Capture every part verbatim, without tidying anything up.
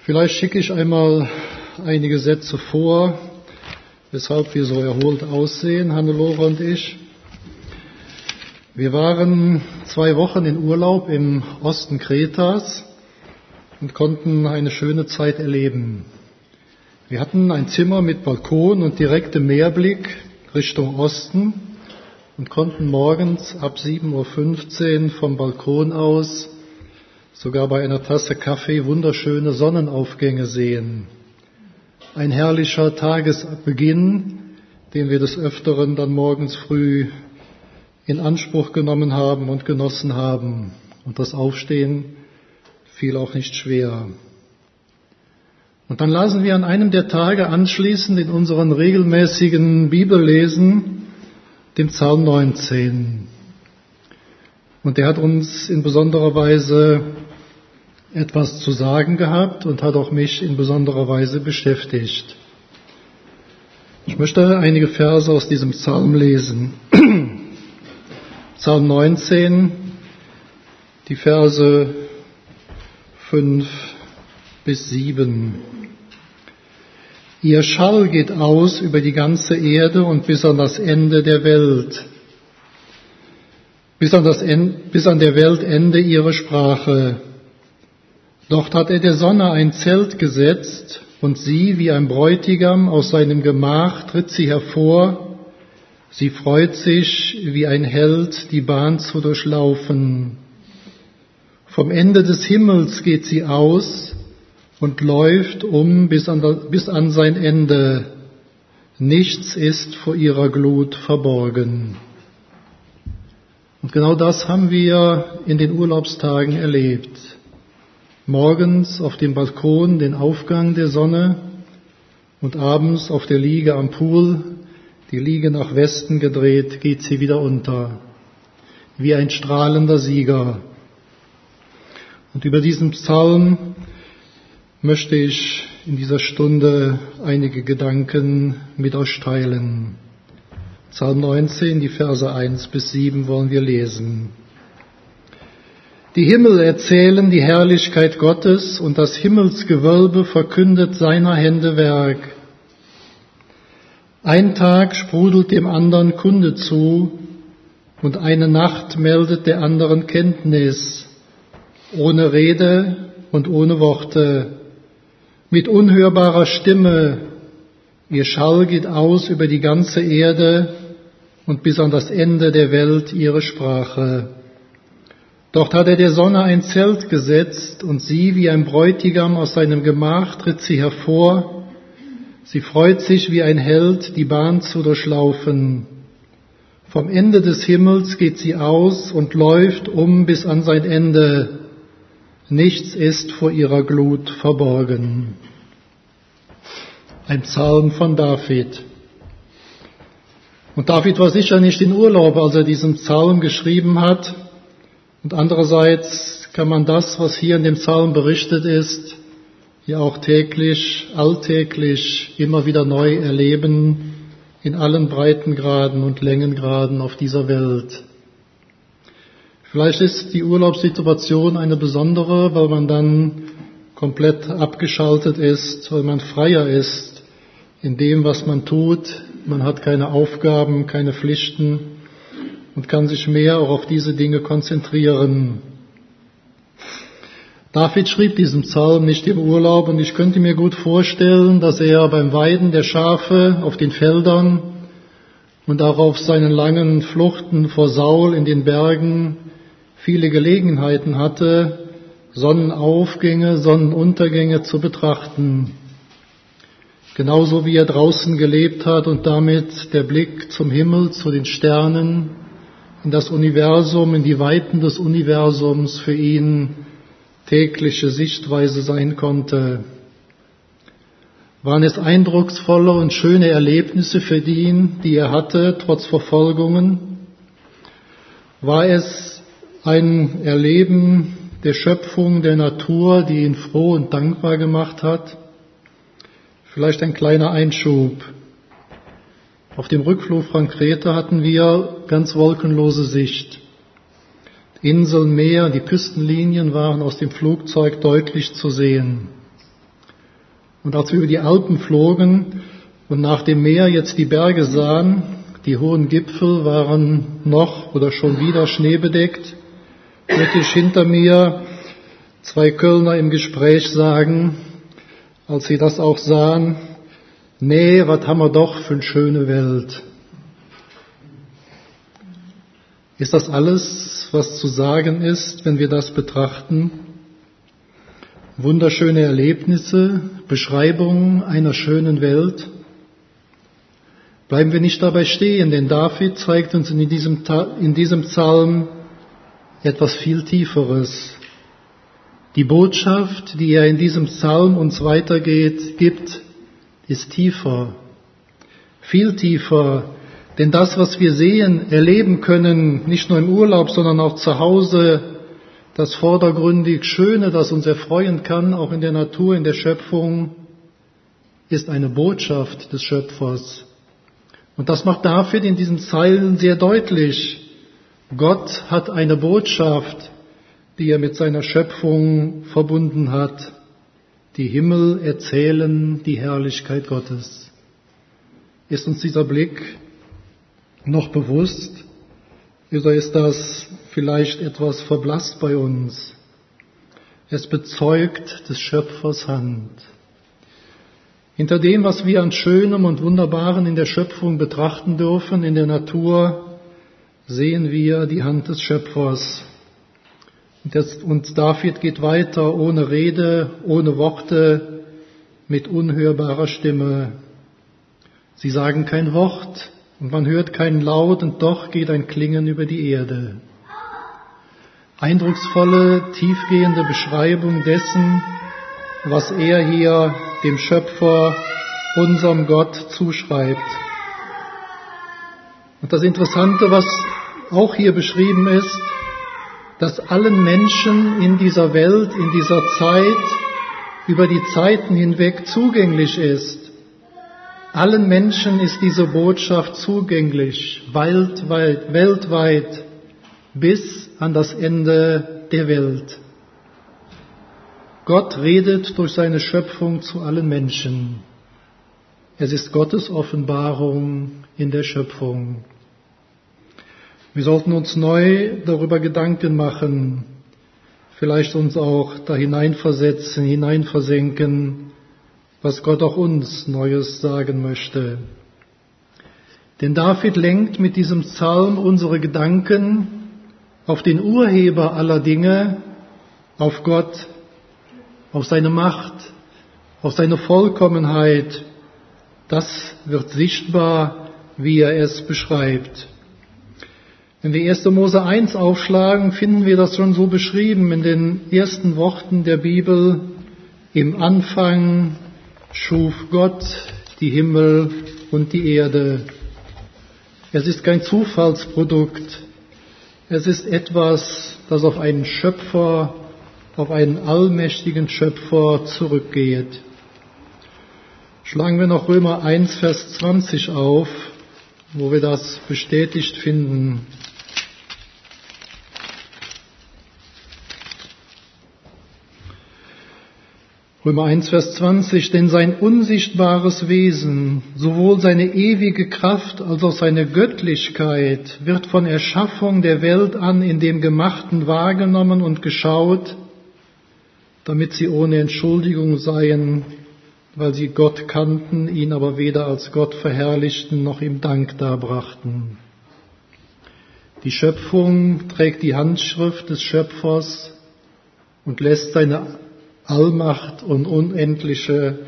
Vielleicht schicke ich einmal einige Sätze vor, weshalb wir so erholt aussehen, Hannelore und ich. Wir waren zwei Wochen in Urlaub im Osten Kretas und konnten eine schöne Zeit erleben. Wir hatten ein Zimmer mit Balkon und direktem Meerblick Richtung Osten und konnten morgens ab sieben Uhr fünfzehn vom Balkon aus sogar bei einer Tasse Kaffee wunderschöne Sonnenaufgänge sehen. Ein herrlicher Tagesbeginn, den wir des Öfteren dann morgens früh in Anspruch genommen haben und genossen haben. Und das Aufstehen fiel auch nicht schwer. Und dann lasen wir an einem der Tage anschließend in unseren regelmäßigen Bibellesen den Psalm neunzehn. Und der hat uns in besonderer Weise etwas zu sagen gehabt und hat auch mich in besonderer Weise beschäftigt. Ich möchte einige Verse aus diesem Psalm lesen. Psalm neunzehn, die Verse fünf bis sieben. Ihr Schall geht aus über die ganze Erde und bis an das Ende der Welt. Bis an, das End, bis an der Weltende ihre Sprache. Dort hat er der Sonne ein Zelt gesetzt, und sie, wie ein Bräutigam aus seinem Gemach, tritt sie hervor. Sie freut sich, wie ein Held, die Bahn zu durchlaufen. Vom Ende des Himmels geht sie aus und läuft um bis an, das, bis an sein Ende. Nichts ist vor ihrer Glut verborgen. Und genau das haben wir in den Urlaubstagen erlebt. Morgens auf dem Balkon den Aufgang der Sonne und abends auf der Liege am Pool, die Liege nach Westen gedreht, geht sie wieder unter, wie ein strahlender Sieger. Und über diesen Psalm möchte ich in dieser Stunde einige Gedanken mit euch teilen. Psalm neunzehn, die Verse eins bis sieben wollen wir lesen. Die Himmel erzählen die Herrlichkeit Gottes und das Himmelsgewölbe verkündet seiner Hände Werk. Ein Tag sprudelt dem anderen Kunde zu und eine Nacht meldet der anderen Kenntnis, ohne Rede und ohne Worte, mit unhörbarer Stimme. Ihr Schall geht aus über die ganze Erde und bis an das Ende der Welt ihre Sprache. Dort hat er der Sonne ein Zelt gesetzt, und sie, wie ein Bräutigam aus seinem Gemach, tritt sie hervor. Sie freut sich, wie ein Held, die Bahn zu durchlaufen. Vom Ende des Himmels geht sie aus und läuft um bis an sein Ende. Nichts ist vor ihrer Glut verborgen. Ein Psalm von David. Und David war sicher nicht in Urlaub, als er diesen Psalm geschrieben hat. Und andererseits kann man das, was hier in dem Psalm berichtet ist, ja auch täglich, alltäglich immer wieder neu erleben, in allen Breitengraden und Längengraden auf dieser Welt. Vielleicht ist die Urlaubssituation eine besondere, weil man dann komplett abgeschaltet ist, weil man freier ist in dem, was man tut. Man hat keine Aufgaben, keine Pflichten und kann sich mehr auch auf diese Dinge konzentrieren. David schrieb diesen Psalm nicht im Urlaub, und ich könnte mir gut vorstellen, dass er beim Weiden der Schafe auf den Feldern und auch auf seinen langen Fluchten vor Saul in den Bergen viele Gelegenheiten hatte, Sonnenaufgänge, Sonnenuntergänge zu betrachten. Genauso wie er draußen gelebt hat und damit der Blick zum Himmel, zu den Sternen, in das Universum, in die Weiten des Universums für ihn tägliche Sichtweise sein konnte. Waren es eindrucksvolle und schöne Erlebnisse für ihn, die er hatte, trotz Verfolgungen? War es ein Erleben der Schöpfung, der Natur, die ihn froh und dankbar gemacht hat? Vielleicht ein kleiner Einschub. Auf dem Rückflug von Kreta hatten wir ganz wolkenlose Sicht. Inseln, Meer, die Küstenlinien waren aus dem Flugzeug deutlich zu sehen. Und als wir über die Alpen flogen und nach dem Meer jetzt die Berge sahen, die hohen Gipfel waren noch oder schon wieder schneebedeckt, hörte ich hinter mir zwei Kölner im Gespräch sagen, als sie das auch sahen: Nee, was haben wir doch für eine schöne Welt. Ist das alles, was zu sagen ist, wenn wir das betrachten? Wunderschöne Erlebnisse, Beschreibungen einer schönen Welt? Bleiben wir nicht dabei stehen, denn David zeigt uns in diesem, in diesem Psalm etwas viel Tieferes. Die Botschaft, die er in diesem Psalm uns weitergeht, gibt, ist tiefer, viel tiefer, denn das, was wir sehen, erleben können, nicht nur im Urlaub, sondern auch zu Hause, das vordergründig Schöne, das uns erfreuen kann, auch in der Natur, in der Schöpfung, ist eine Botschaft des Schöpfers. Und das macht David in diesen Zeilen sehr deutlich. Gott hat eine Botschaft, die er mit seiner Schöpfung verbunden hat. Die Himmel erzählen die Herrlichkeit Gottes. Ist uns dieser Blick noch bewusst? Oder ist das vielleicht etwas verblasst bei uns? Es bezeugt des Schöpfers Hand. Hinter dem, was wir an Schönem und Wunderbaren in der Schöpfung betrachten dürfen, in der Natur, sehen wir die Hand des Schöpfers. Und David geht weiter, ohne Rede, ohne Worte, mit unhörbarer Stimme. Sie sagen kein Wort und man hört keinen Laut und doch geht ein Klingen über die Erde. Eindrucksvolle, tiefgehende Beschreibung dessen, was er hier dem Schöpfer, unserem Gott, zuschreibt. Und das Interessante, was auch hier beschrieben ist, dass allen Menschen in dieser Welt, in dieser Zeit, über die Zeiten hinweg zugänglich ist. Allen Menschen ist diese Botschaft zugänglich, weltweit, weltweit, bis an das Ende der Welt. Gott redet durch seine Schöpfung zu allen Menschen. Es ist Gottes Offenbarung in der Schöpfung. Wir sollten uns neu darüber Gedanken machen, vielleicht uns auch da hineinversetzen, hineinversenken, was Gott auch uns Neues sagen möchte. Denn David lenkt mit diesem Psalm unsere Gedanken auf den Urheber aller Dinge, auf Gott, auf seine Macht, auf seine Vollkommenheit. Das wird sichtbar, wie er es beschreibt. Wenn wir erster Mose eins aufschlagen, finden wir das schon so beschrieben in den ersten Worten der Bibel. Im Anfang schuf Gott die Himmel und die Erde. Es ist kein Zufallsprodukt. Es ist etwas, das auf einen Schöpfer, auf einen allmächtigen Schöpfer zurückgeht. Schlagen wir noch Römer eins, Vers zwanzig auf, wo wir das bestätigt finden. Römer eins, Vers zwanzig, denn sein unsichtbares Wesen, sowohl seine ewige Kraft als auch seine Göttlichkeit, wird von Erschaffung der Welt an in dem Gemachten wahrgenommen und geschaut, damit sie ohne Entschuldigung seien, weil sie Gott kannten, ihn aber weder als Gott verherrlichten noch ihm Dank darbrachten. Die Schöpfung trägt die Handschrift des Schöpfers und lässt seine Allmacht und unendliche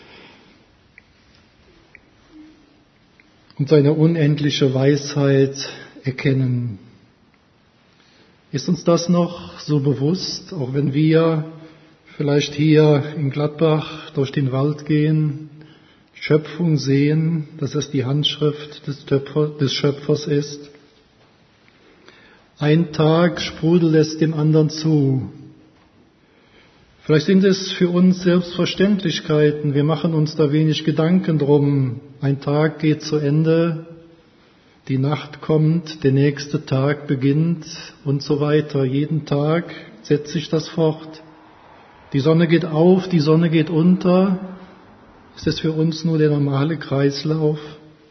und seine unendliche Weisheit erkennen. Ist uns das noch so bewusst, auch wenn wir vielleicht hier in Gladbach durch den Wald gehen, Schöpfung sehen, dass es die Handschrift des, Töpfer, des Schöpfers ist? Ein Tag sprudelt es dem anderen zu. Vielleicht sind es für uns Selbstverständlichkeiten, wir machen uns da wenig Gedanken drum. Ein Tag geht zu Ende, die Nacht kommt, der nächste Tag beginnt und so weiter. Jeden Tag setzt sich das fort. Die Sonne geht auf, die Sonne geht unter Ist es für uns nur der normale Kreislauf?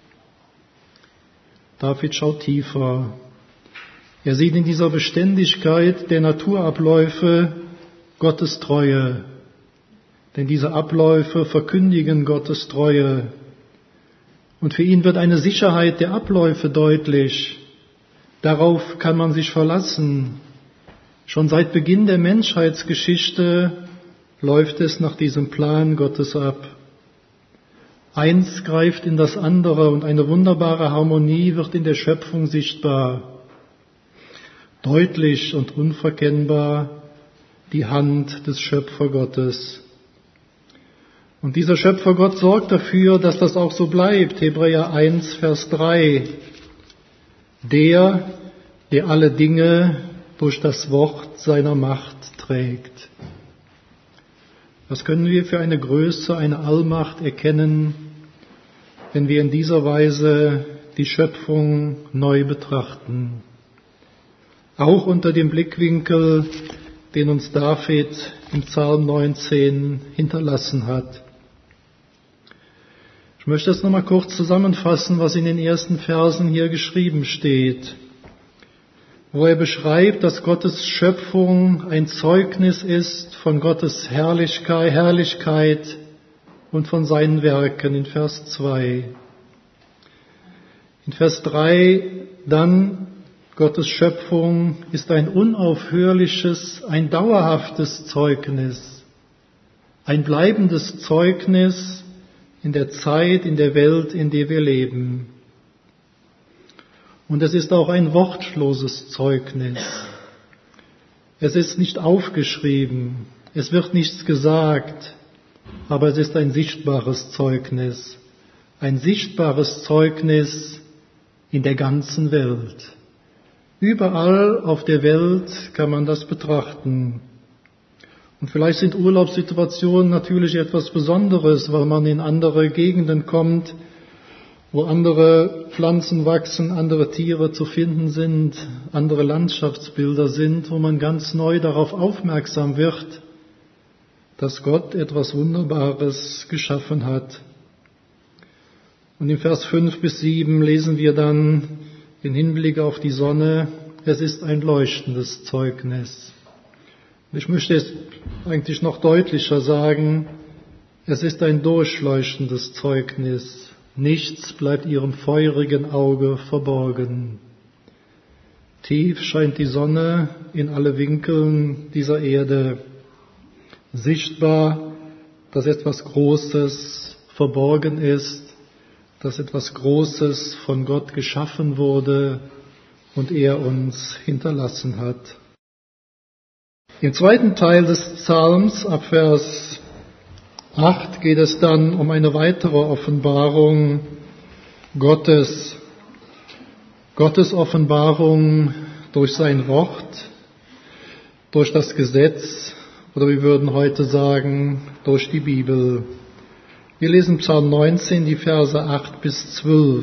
David schaut tiefer. Er sieht in dieser Beständigkeit der Naturabläufe Gottes Treue. Denn diese Abläufe verkündigen Gottes Treue. Und für ihn wird eine Sicherheit der Abläufe deutlich. Darauf kann man sich verlassen. Schon seit Beginn der Menschheitsgeschichte läuft es nach diesem Plan Gottes ab. Eins greift in das andere und eine wunderbare Harmonie wird in der Schöpfung sichtbar. Deutlich und unverkennbar die Hand des Schöpfergottes. Und dieser Schöpfergott sorgt dafür, dass das auch so bleibt. Hebräer eins, Vers drei. Der, der alle Dinge durch das Wort seiner Macht trägt. Was können wir für eine Größe, eine Allmacht erkennen, wenn wir in dieser Weise die Schöpfung neu betrachten? Auch unter dem Blickwinkel, den uns David im Psalm neunzehn hinterlassen hat. Ich möchte es nochmal kurz zusammenfassen, was in den ersten Versen hier geschrieben steht, wo er beschreibt, dass Gottes Schöpfung ein Zeugnis ist von Gottes Herrlichkeit, Herrlichkeit und von seinen Werken in Vers zwei. In Vers drei dann, Gottes Schöpfung ist ein unaufhörliches, ein dauerhaftes Zeugnis, ein bleibendes Zeugnis in der Zeit, in der Welt, in der wir leben. Und es ist auch ein wortloses Zeugnis. Es ist nicht aufgeschrieben, es wird nichts gesagt, aber es ist ein sichtbares Zeugnis, ein sichtbares Zeugnis in der ganzen Welt. Überall auf der Welt kann man das betrachten. Und vielleicht sind Urlaubssituationen natürlich etwas Besonderes, weil man in andere Gegenden kommt, wo andere Pflanzen wachsen, andere Tiere zu finden sind, andere Landschaftsbilder sind, wo man ganz neu darauf aufmerksam wird, dass Gott etwas Wunderbares geschaffen hat. Und in Vers fünf bis sieben lesen wir dann in Hinblick auf die Sonne, es ist ein leuchtendes Zeugnis. Ich möchte es eigentlich noch deutlicher sagen, es ist ein durchleuchtendes Zeugnis. Nichts bleibt ihrem feurigen Auge verborgen. Tief scheint die Sonne in alle Winkeln dieser Erde. Sichtbar, dass etwas Großes verborgen ist, dass etwas Großes von Gott geschaffen wurde und er uns hinterlassen hat. Im zweiten Teil des Psalms, ab Vers acht, geht es dann um eine weitere Offenbarung Gottes. Gottes Offenbarung durch sein Wort, durch das Gesetz, oder wir würden heute sagen, durch die Bibel. Wir lesen Psalm neunzehn, die Verse acht bis zwölf.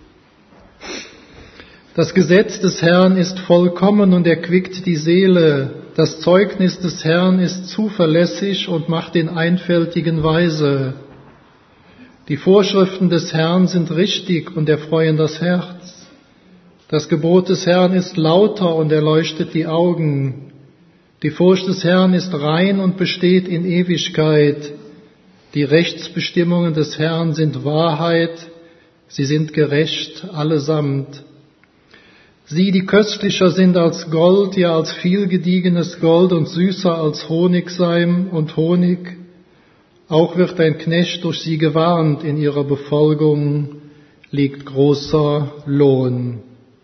Das Gesetz des Herrn ist vollkommen und erquickt die Seele. Das Zeugnis des Herrn ist zuverlässig und macht den Einfältigen weise. Die Vorschriften des Herrn sind richtig und erfreuen das Herz. Das Gebot des Herrn ist lauter und erleuchtet die Augen. Die Furcht des Herrn ist rein und besteht in Ewigkeit. Die Rechtsbestimmungen des Herrn sind Wahrheit, sie sind gerecht allesamt. Sie, die köstlicher sind als Gold, ja als viel gediegenes Gold und süßer als Honigseim und Honig, auch wird ein Knecht durch sie gewarnt, in ihrer Befolgung liegt großer Lohn.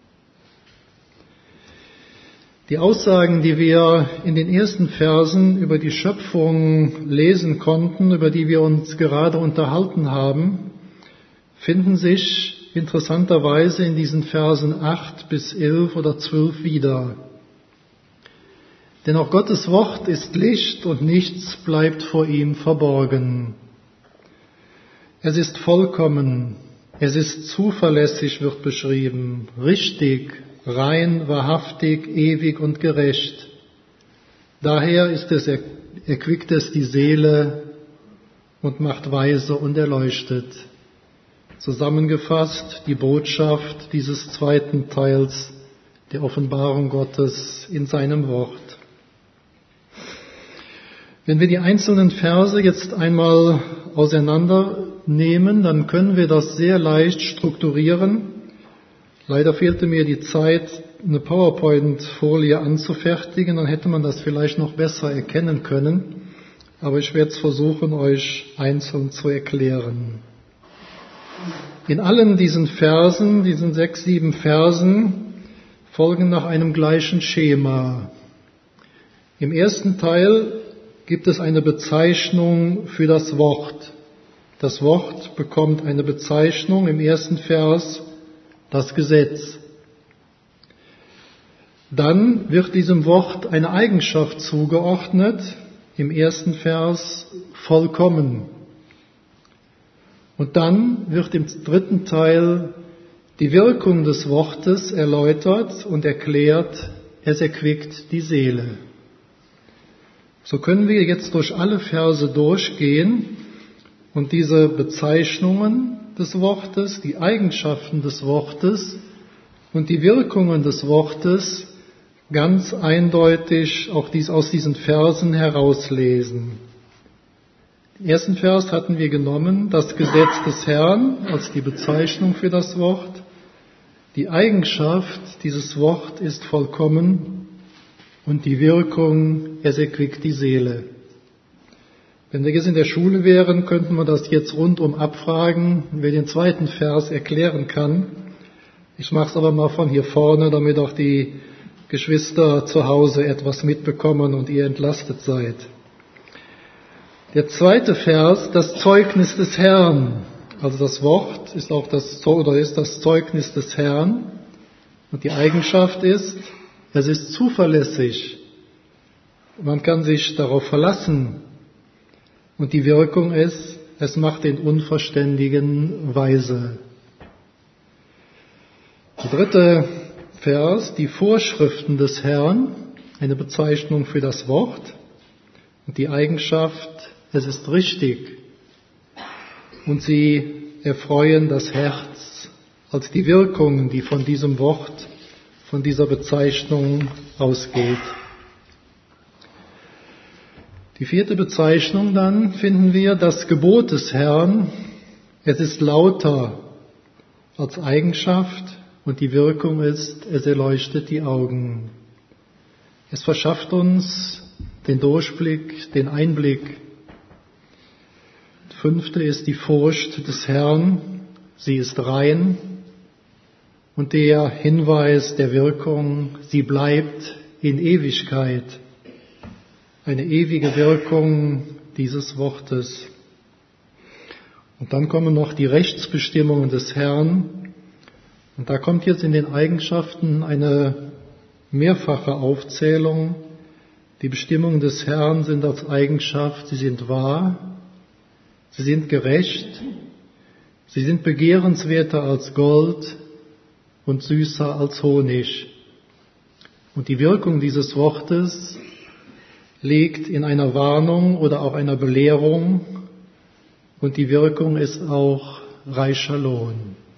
Die Aussagen, die wir in den ersten Versen über die Schöpfung lesen konnten, über die wir uns gerade unterhalten haben, finden sich interessanterweise in diesen Versen acht bis elf oder zwölf wieder. Denn auch Gottes Wort ist Licht und nichts bleibt vor ihm verborgen. Es ist vollkommen, es ist zuverlässig, wird beschrieben, richtig, rein, wahrhaftig, ewig und gerecht. Daher ist es, erquickt es die Seele und macht weise und erleuchtet. Zusammengefasst die Botschaft dieses zweiten Teils der Offenbarung Gottes in seinem Wort. Wenn wir die einzelnen Verse jetzt einmal auseinandernehmen, dann können wir das sehr leicht strukturieren. Leider fehlte mir die Zeit, eine PowerPoint-Folie anzufertigen, dann hätte man das vielleicht noch besser erkennen können. Aber ich werde es versuchen, euch einzeln zu erklären. In allen diesen Versen, diesen sechs, sieben Versen, folgen nach einem gleichen Schema. Im ersten Teil gibt es eine Bezeichnung für das Wort. Das Wort bekommt eine Bezeichnung im ersten Vers, das Gesetz. Dann wird diesem Wort eine Eigenschaft zugeordnet, im ersten Vers vollkommen. Und dann wird im dritten Teil die Wirkung des Wortes erläutert und erklärt, es erquickt die Seele. So können wir jetzt durch alle Verse durchgehen und diese Bezeichnungen des Wortes, die Eigenschaften des Wortes und die Wirkungen des Wortes ganz eindeutig auch dies aus diesen Versen herauslesen. Im ersten Vers hatten wir genommen, das Gesetz des Herrn als die Bezeichnung für das Wort. Die Eigenschaft dieses Wort ist vollkommen und die Wirkung, es erquickt die Seele. Wenn wir jetzt in der Schule wären, könnten wir das jetzt rundum abfragen, wer den zweiten Vers erklären kann. Ich mache es aber mal von hier vorne, damit auch die Geschwister zu Hause etwas mitbekommen und ihr entlastet seid. Der zweite Vers, das Zeugnis des Herrn. Also das Wort ist auch das, oder ist das Zeugnis des Herrn. Und die Eigenschaft ist, es ist zuverlässig. Man kann sich darauf verlassen. Und die Wirkung ist, es macht den Unverständigen weise. Der dritte Vers, die Vorschriften des Herrn, eine Bezeichnung für das Wort. Und die Eigenschaft, es ist richtig. Und sie erfreuen das Herz als die Wirkung, die von diesem Wort, von dieser Bezeichnung ausgeht. Die vierte Bezeichnung dann finden wir, das Gebot des Herrn, es ist lauter als Eigenschaft und die Wirkung ist, es erleuchtet die Augen. Es verschafft uns den Durchblick, den Einblick. Das fünfte ist die Furcht des Herrn, sie ist rein und der Hinweis der Wirkung, sie bleibt in Ewigkeit. Eine ewige Wirkung dieses Wortes. Und dann kommen noch die Rechtsbestimmungen des Herrn. Und da kommt jetzt in den Eigenschaften eine mehrfache Aufzählung. Die Bestimmungen des Herrn sind als Eigenschaft, sie sind wahr, sie sind gerecht, sie sind begehrenswerter als Gold und süßer als Honig. Und die Wirkung dieses Wortes liegt in einer Warnung oder auch einer Belehrung und die Wirkung ist auch reicher Lohn.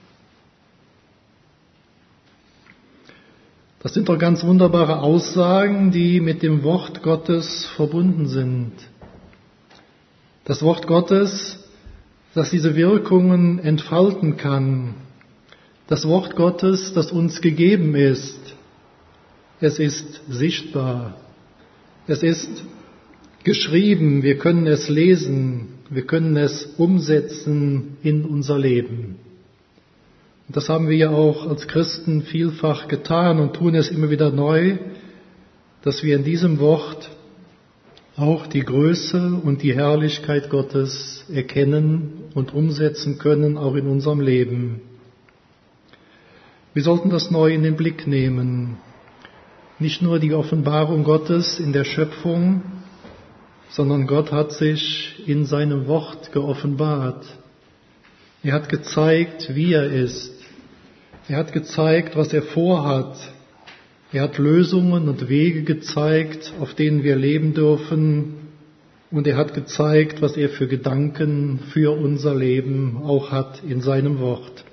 Das sind doch ganz wunderbare Aussagen, die mit dem Wort Gottes verbunden sind. Das Wort Gottes, das diese Wirkungen entfalten kann. Das Wort Gottes, das uns gegeben ist. Es ist sichtbar. Es ist geschrieben, wir können es lesen, wir können es umsetzen in unser Leben. Und das haben wir ja auch als Christen vielfach getan und tun es immer wieder neu, dass wir in diesem Wort auch die Größe und die Herrlichkeit Gottes erkennen und umsetzen können, auch in unserem Leben. Wir sollten das neu in den Blick nehmen. Nicht nur die Offenbarung Gottes in der Schöpfung, sondern Gott hat sich in seinem Wort geoffenbart. Er hat gezeigt, wie er ist. Er hat gezeigt, was er vorhat. Er hat Lösungen und Wege gezeigt, auf denen wir leben dürfen. Und er hat gezeigt, was er für Gedanken für unser Leben auch hat in seinem Wort.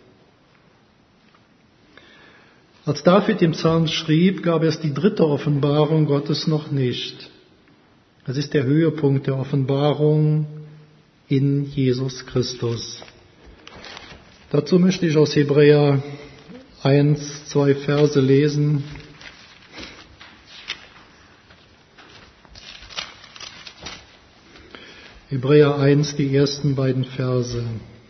Als David im Psalm schrieb, gab es die dritte Offenbarung Gottes noch nicht. Es ist der Höhepunkt der Offenbarung in Jesus Christus. Dazu möchte ich aus Hebräer eins, zwei Verse lesen. Hebräer eins, die ersten beiden Verse.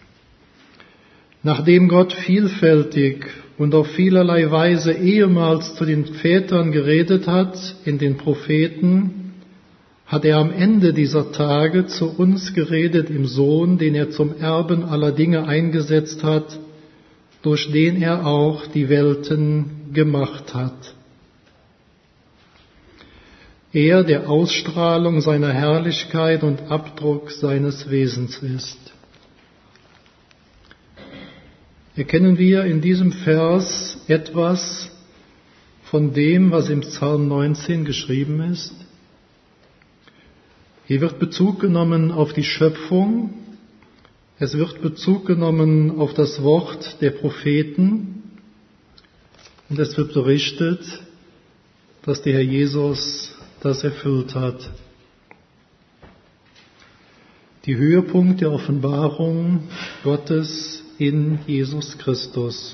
Nachdem Gott vielfältig und auf vielerlei Weise ehemals zu den Vätern geredet hat in den Propheten, hat er am Ende dieser Tage zu uns geredet im Sohn, den er zum Erben aller Dinge eingesetzt hat, durch den er auch die Welten gemacht hat. Er, der Ausstrahlung seiner Herrlichkeit und Abdruck seines Wesens ist. Erkennen wir in diesem Vers etwas von dem, was im Psalm neunzehn geschrieben ist? Hier wird Bezug genommen auf die Schöpfung, es wird Bezug genommen auf das Wort der Propheten und es wird berichtet, dass der Herr Jesus das erfüllt hat. Die Höhepunkt der Offenbarung Gottes in Jesus Christus.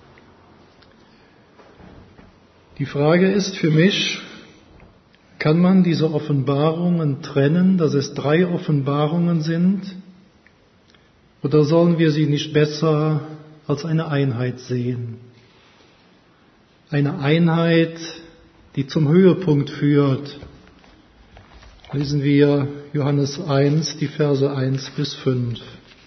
Die Frage ist für mich, kann man diese Offenbarungen trennen, dass es drei Offenbarungen sind? Oder sollen wir sie nicht besser als eine Einheit sehen? Eine Einheit, die zum Höhepunkt führt. Lesen wir Johannes eins, die Verse eins bis fünf.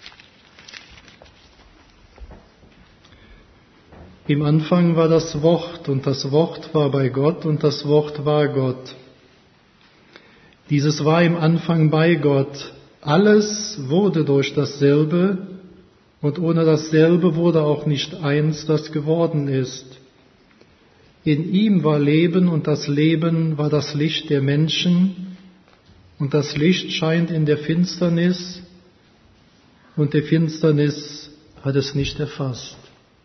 Im Anfang war das Wort, und das Wort war bei Gott, und das Wort war Gott. Dieses war im Anfang bei Gott. Alles wurde durch dasselbe, und ohne dasselbe wurde auch nicht eins, das geworden ist. In ihm war Leben, und das Leben war das Licht der Menschen, und das Licht scheint in der Finsternis, und die Finsternis hat es nicht erfasst.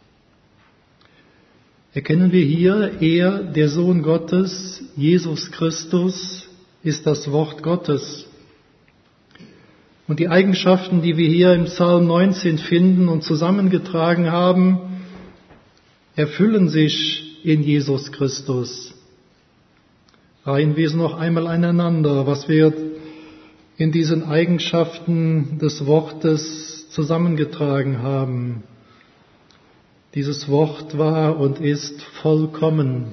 Erkennen wir hier, er, der Sohn Gottes, Jesus Christus, ist das Wort Gottes. Und die Eigenschaften, die wir hier im Psalm neunzehn finden und zusammengetragen haben, erfüllen sich in Jesus Christus. Reihen wir es noch einmal aneinander, was wir in diesen Eigenschaften des Wortes zusammengetragen haben. Dieses Wort war und ist vollkommen,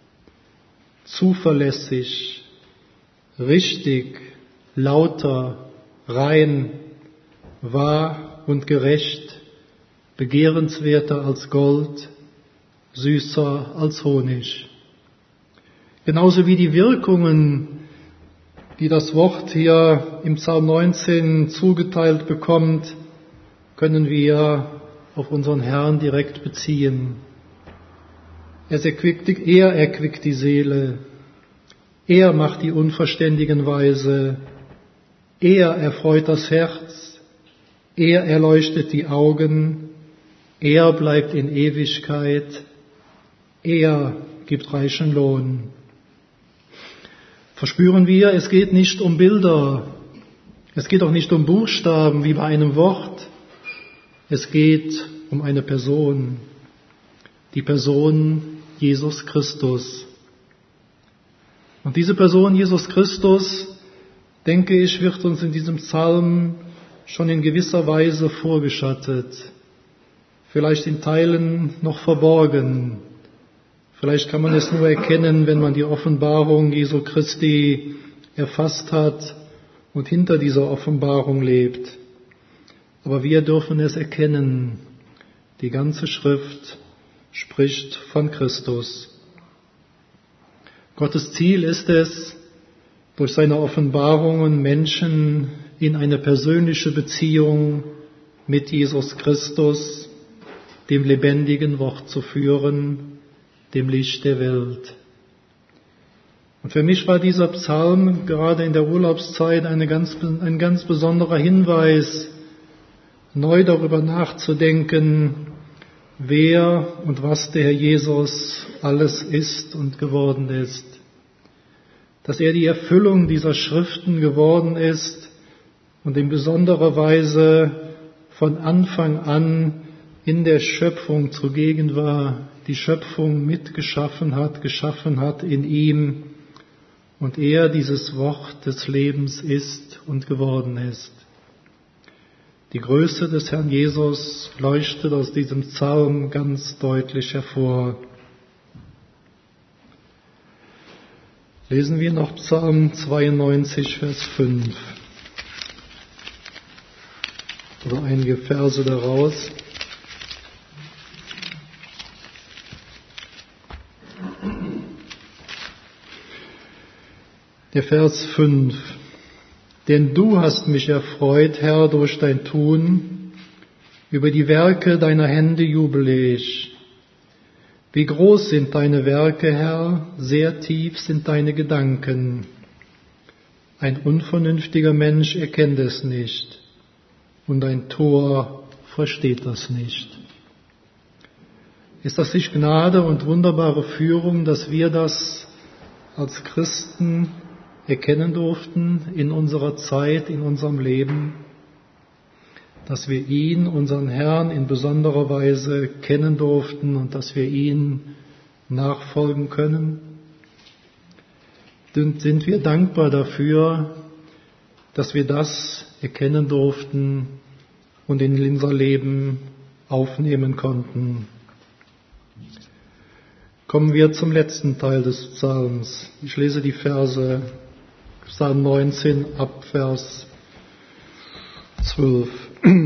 zuverlässig, richtig, lauter, rein, wahr und gerecht, begehrenswerter als Gold, süßer als Honig. Genauso wie die Wirkungen, die das Wort hier im Psalm neunzehn zugeteilt bekommt, können wir auf unseren Herrn direkt beziehen. Er erquickt, er erquickt die Seele, er macht die Unverständigen weise, er erfreut das Herz, er erleuchtet die Augen, er bleibt in Ewigkeit, er gibt reichen Lohn. Verspüren wir, es geht nicht um Bilder, es geht auch nicht um Buchstaben wie bei einem Wort, es geht um eine Person, die Person Jesus Christus. Und diese Person Jesus Christus, denke ich, wird uns in diesem Psalm schon in gewisser Weise vorgeschattet, vielleicht in Teilen noch verborgen. Vielleicht kann man es nur erkennen, wenn man die Offenbarung Jesu Christi erfasst hat und hinter dieser Offenbarung lebt. Aber wir dürfen es erkennen. Die ganze Schrift spricht von Christus. Gottes Ziel ist es, durch seine Offenbarungen Menschen in eine persönliche Beziehung mit Jesus Christus, dem lebendigen Wort zu führen, dem Licht der Welt. Und für mich war dieser Psalm gerade in der Urlaubszeit eine ganz, ein ganz besonderer Hinweis, neu darüber nachzudenken, wer und was der Herr Jesus alles ist und geworden ist. Dass er die Erfüllung dieser Schriften geworden ist und in besonderer Weise von Anfang an in der Schöpfung zugegen war, die Schöpfung mitgeschaffen hat, geschaffen hat in ihm und er dieses Wort des Lebens ist und geworden ist. Die Größe des Herrn Jesus leuchtet aus diesem Psalm ganz deutlich hervor. Lesen wir noch Psalm zweiundneunzig, Vers fünf. Oder einige Verse daraus. Der Vers fünf. Denn du hast mich erfreut, Herr, durch dein Tun, über die Werke deiner Hände jubele ich. Wie groß sind deine Werke, Herr, sehr tief sind deine Gedanken. Ein unvernünftiger Mensch erkennt es nicht, und ein Tor versteht das nicht. Ist das nicht Gnade und wunderbare Führung, dass wir das als Christen erkennen durften in unserer Zeit, in unserem Leben, dass wir ihn, unseren Herrn, in besonderer Weise kennen durften und dass wir ihn nachfolgen können? Und sind wir dankbar dafür, dass wir das erkennen durften und in unser Leben aufnehmen konnten. Kommen wir zum letzten Teil des Psalms. Ich lese die Verse Psalm neunzehn ab Vers zwölf.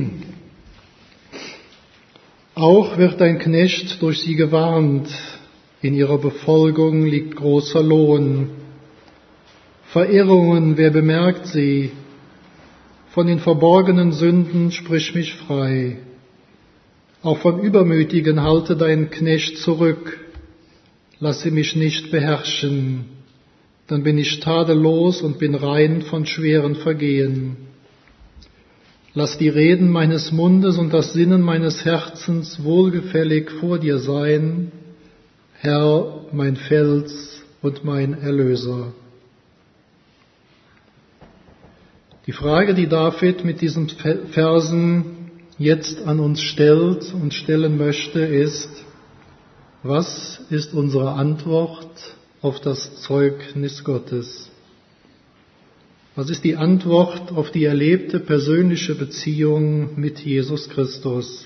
Auch wird dein Knecht durch sie gewarnt, in ihrer Befolgung liegt großer Lohn. Verirrungen, wer bemerkt sie? Von den verborgenen Sünden sprich mich frei. Auch vom Übermütigen halte deinen Knecht zurück. Lasse mich nicht beherrschen, dann bin ich tadellos und bin rein von schweren Vergehen. Lass die Reden meines Mundes und das Sinnen meines Herzens wohlgefällig vor dir sein, Herr, mein Fels und mein Erlöser. Die Frage, die David mit diesen Versen jetzt an uns stellt und stellen möchte, ist: Was ist unsere Antwort auf das Zeugnis Gottes? Was ist die Antwort auf die erlebte persönliche Beziehung mit Jesus Christus?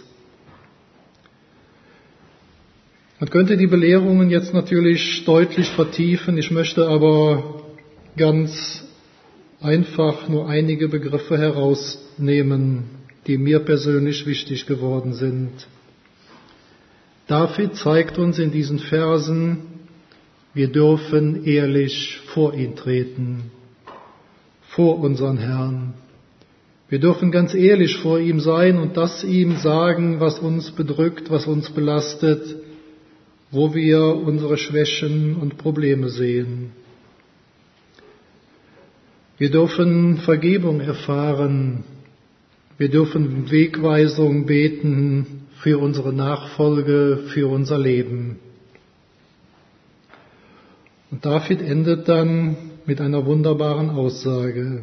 Man könnte die Belehrungen jetzt natürlich deutlich vertiefen, ich möchte aber ganz einfach nur einige Begriffe herausnehmen, die mir persönlich wichtig geworden sind. David zeigt uns in diesen Versen, wir dürfen ehrlich vor ihn treten, vor unseren Herrn. Wir dürfen ganz ehrlich vor ihm sein und das ihm sagen, was uns bedrückt, was uns belastet, wo wir unsere Schwächen und Probleme sehen. Wir dürfen Vergebung erfahren. Wir dürfen Wegweisung beten für unsere Nachfolge, für unser Leben. Und David endet dann mit einer wunderbaren Aussage.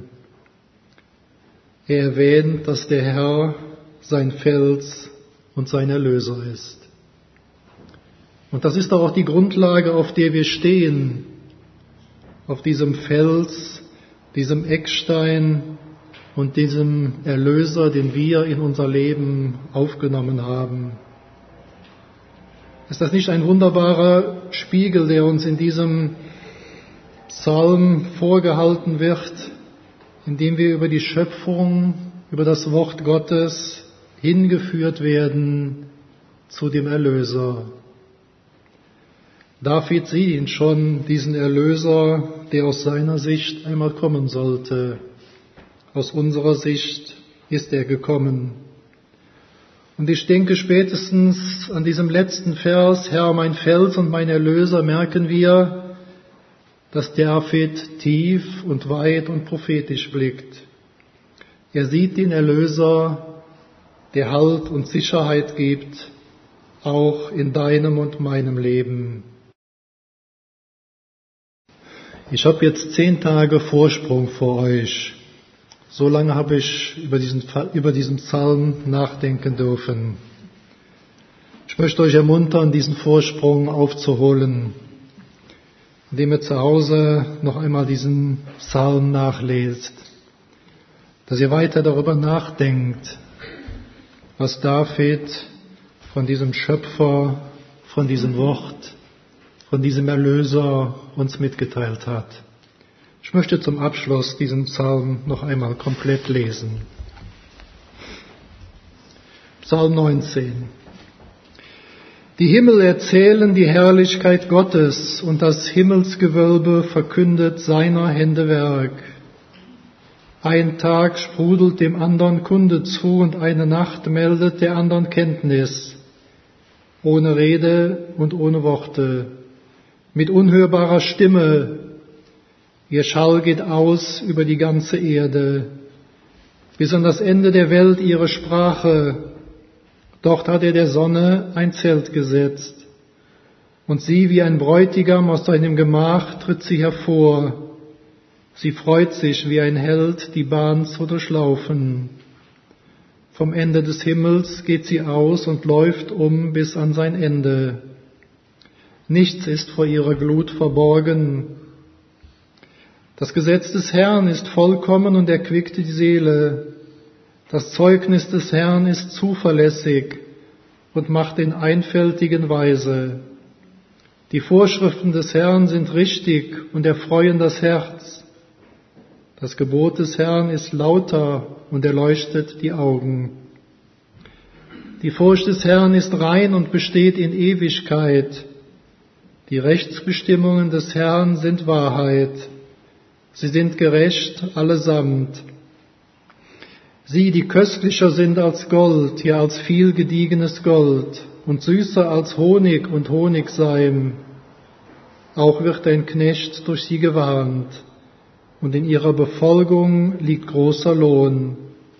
Er erwähnt, dass der Herr sein Fels und sein Erlöser ist. Und das ist doch auch die Grundlage, auf der wir stehen, auf diesem Fels, diesem Eckstein und diesem Erlöser, den wir in unser Leben aufgenommen haben. Ist das nicht ein wunderbarer Spiegel, der uns in diesem Psalm vorgehalten wird, indem wir über die Schöpfung, über das Wort Gottes hingeführt werden zu dem Erlöser? David sieht ihn schon, diesen Erlöser, der aus seiner Sicht einmal kommen sollte. Aus unserer Sicht ist er gekommen. Und ich denke, spätestens an diesem letzten Vers, Herr, mein Fels und mein Erlöser, merken wir, dass David tief und weit und prophetisch blickt. Er sieht den Erlöser, der Halt und Sicherheit gibt, auch in deinem und meinem Leben. Ich habe jetzt zehn Tage Vorsprung vor euch. So lange habe ich über diesen, über diesen Psalm nachdenken dürfen. Ich möchte euch ermuntern, diesen Vorsprung aufzuholen, indem ihr zu Hause noch einmal diesen Psalm nachlest, dass ihr weiter darüber nachdenkt, was David von diesem Schöpfer, von diesem Wort, von diesem Erlöser uns mitgeteilt hat. Ich möchte zum Abschluss diesen Psalm noch einmal komplett lesen. Psalm neunzehn. Die Himmel erzählen die Herrlichkeit Gottes und das Himmelsgewölbe verkündet seiner Hände Werk. Ein Tag sprudelt dem andern Kunde zu und eine Nacht meldet der andern Kenntnis, ohne Rede und ohne Worte, mit unhörbarer Stimme. Ihr Schall geht aus über die ganze Erde, bis an das Ende der Welt ihre Sprache. Dort hat er der Sonne ein Zelt gesetzt, und sie wie ein Bräutigam aus seinem Gemach tritt sie hervor. Sie freut sich wie ein Held, die Bahn zu durchlaufen. Vom Ende des Himmels geht sie aus und läuft um bis an sein Ende. Nichts ist vor ihrer Glut verborgen. Das Gesetz des Herrn ist vollkommen und erquickt die Seele. Das Zeugnis des Herrn ist zuverlässig und macht den Einfältigen weise. Die Vorschriften des Herrn sind richtig und erfreuen das Herz. Das Gebot des Herrn ist lauter und erleuchtet die Augen. Die Furcht des Herrn ist rein und besteht in Ewigkeit. Die Rechtsbestimmungen des Herrn sind Wahrheit. Sie sind gerecht allesamt. Sie, die köstlicher sind als Gold, ja als viel gediegenes Gold und süßer als Honig und Honigseim. Auch wird ein Knecht durch sie gewarnt, und in ihrer Befolgung liegt großer Lohn.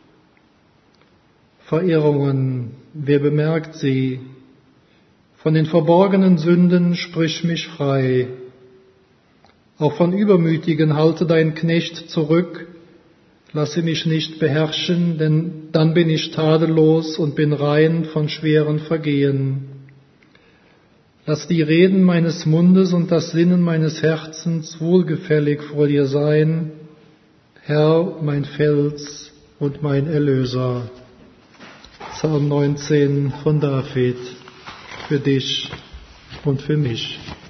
Verirrungen, wer bemerkt sie? Von den verborgenen Sünden sprich mich frei. Auch von Übermütigen halte dein Knecht zurück, lasse mich nicht beherrschen, denn dann bin ich tadellos und bin rein von schweren Vergehen. Lass die Reden meines Mundes und das Sinnen meines Herzens wohlgefällig vor dir sein, Herr, mein Fels und mein Erlöser. Psalm neunzehn von David, für dich und für mich.